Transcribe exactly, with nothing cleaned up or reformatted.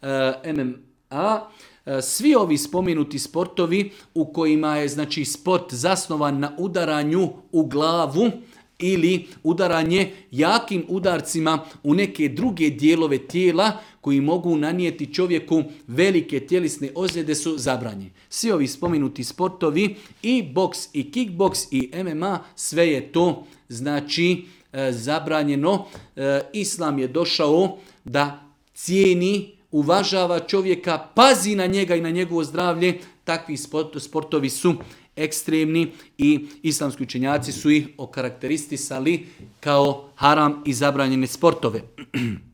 em em a. Svi ovi spomenuti sportovi u kojima je znači sport zasnovan na udaranju u glavu ili udaranje jakim udarcima u neke druge dijelove tijela koji mogu nanijeti čovjeku velike tjelesne ozljede su zabranjeni. Svi ovi spomenuti sportovi i boks i kickboks i em em a, sve je to znači zabranjeno. Islam je došao da cijeni, uvažava čovjeka, pazi na njega i na njegovo zdravlje. Takvi sportovi su ekstremni i islamski učenjaci su ih okarakteristisali kao haram i zabranjene sportove.